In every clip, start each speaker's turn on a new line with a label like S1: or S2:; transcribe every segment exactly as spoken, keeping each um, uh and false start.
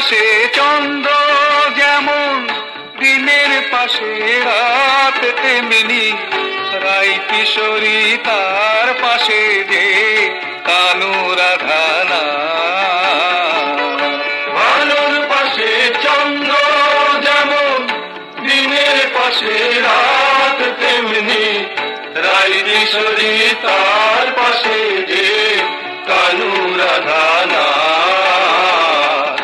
S1: পাশে চন্দ্র যেমন দিনের পাশে রাত তেমনি রাই কিশোরী তার পাশে যে কানু রাধা নাথ।
S2: ভানুর পাশে চন্দ্র যেমন দিনের পাশে রাত তেমনি রাই কিশোরী তার পাশে যে কানু রাধা নাথ।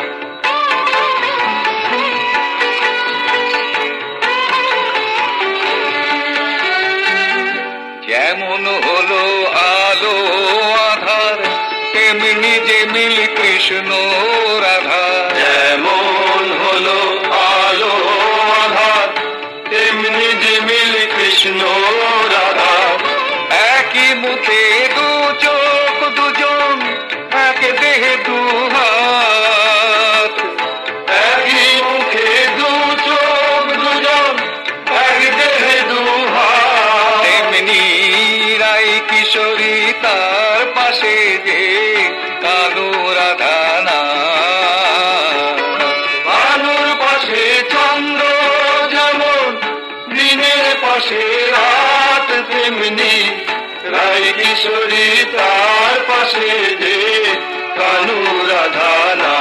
S1: যেমন হলো আলো আধার তেমনি যে মিল কৃষ্ণ রাধা।
S2: যেমন হলো আলো আধার তেমনি যে মিল কৃষ্ণ রাধা।
S1: একই মুখে দু চোখ দুজন এক দেহে দু হাত।
S2: একই মুখে দু চোখ দুজন এক দেহে দু হাত।
S1: তেমনি রাই কিশোরী তার পাশে যে কানু রাধা নাথ।
S2: ভানুর পাশে চন্দ্র যেমন দিনের পাশে রাত তেমনি রাই কিশোরী তার পাশে যে কানু রাধা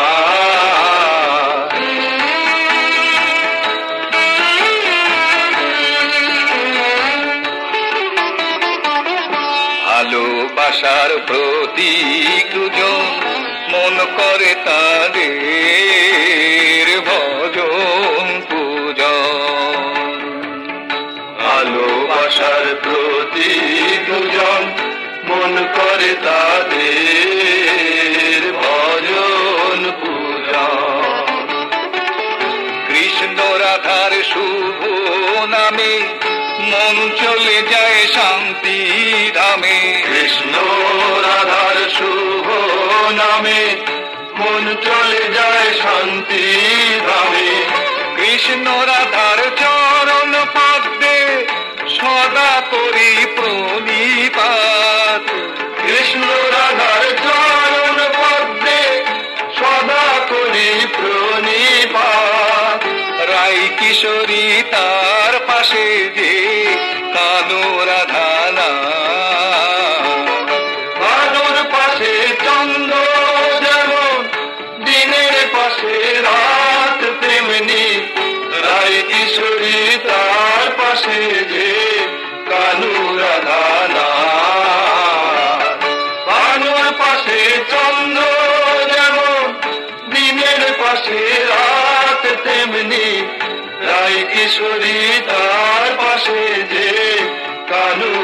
S2: নাথ।
S1: ভালোবাসার প্রতীক দুজন মন করে তাদের ভজন পূজন।
S2: ভালোবাসার প্রতি দুজন মন করে তাদের ভজন পূজন।
S1: কৃষ্ণ রাধার শুভ নামে মন চলে যায় শান্তি ধামে।
S2: কৃষ্ণ রাধার শুভ নামে মন চলে যায় শান্তি ধামে।
S1: কৃষ্ণ রাধার চরণ পদ্মে সদা করি প্রণিপাত।
S2: কৃষ্ণ রাধার চরণ পদ্মে সদা করি প্রণিপাত।
S1: রাই কিশোরী তার পাশে যে কানু রাধা নাথ।
S2: ভানুর পাশে চন্দ্র যেমন দিনের পাশে রাত তেমনি রাই কিশোরী তার পাশে যে কানু রাধা নাথ। ভানুর পাশে চন্দ্র যেমন দিনের পাশে রাত তেমনি রাই কিশোরী তার পাশে যে কানু